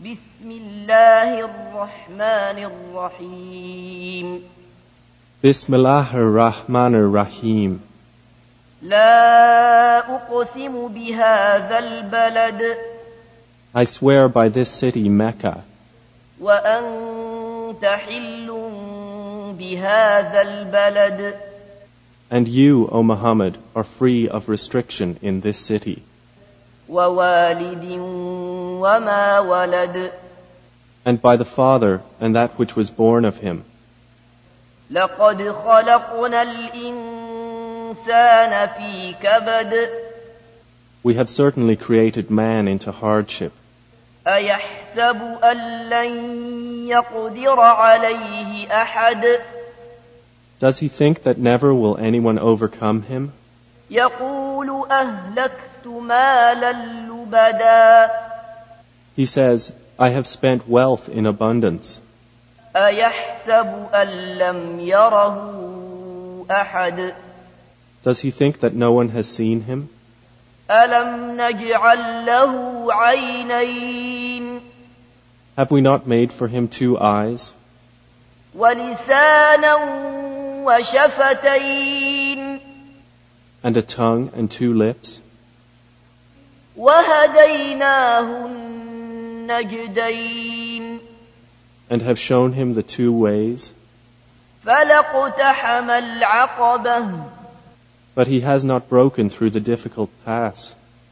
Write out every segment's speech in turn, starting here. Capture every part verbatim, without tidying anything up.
بسم الله الرحمن الرحيم Bismillahir Rahmanir Rahim. لا أقسم بهذا البلد I swear by this city, Mecca, وأنت حل بهذا البلد and you, O Muhammad, are free of restriction in this city, ووالد وما ولد and by the Father and that which was born of him. لقد خلقنا الإنسان في كبد We have certainly created man into hardship. أيحسب أن لن يقدر عليه أحد Does he think that never will anyone overcome him? يقول أهلكت مالا لبدا He says, I have spent wealth in abundance. أيحسب أن لم يره أحد Does he think that no one has seen him? ألم نجعل له عينين Have we not made for him two eyes, ولسانا وشفتين and a tongue and two lips? وهديناه النجدين And have shown him the two ways? فلاقتحم العقبة But he has not broken through the difficult pass.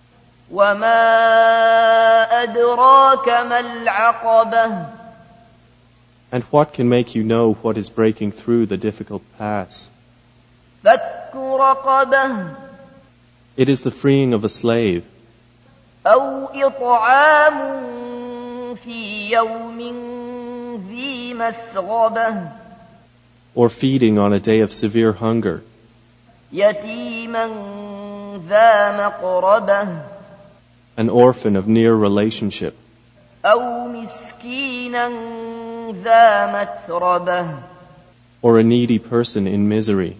وما أدراك ما العقبة And what can make you know what is breaking through the difficult pass? فك رقبة It is the freeing of a slave, أو إطعام في يوم ذي مسغبة or feeding on a day of severe hunger, يتيما ذا مقربة an orphan of near relationship, أو مسكينا ذا متربة or a needy person in misery.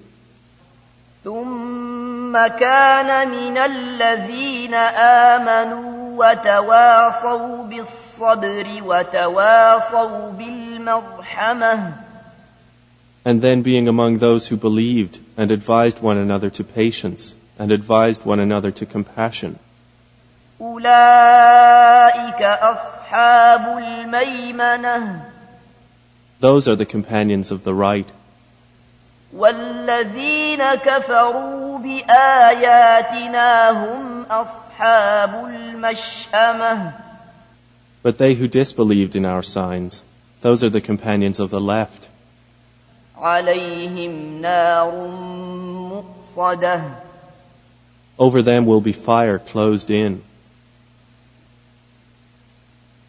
ثم كان من الذين آمنوا وتواصوا بالصبر وتواصوا بالمرحمة And then being among those who believed and advised one another to patience and advised one another to compassion. أولئك أصحاب الميمنة Those are the companions of the right. والذين كفروا بآياتنا هم أصحاب المشأمة But they who disbelieved in our signs, those are the companions of the left. عليهم نار مؤصدة Over them will be fire closed in.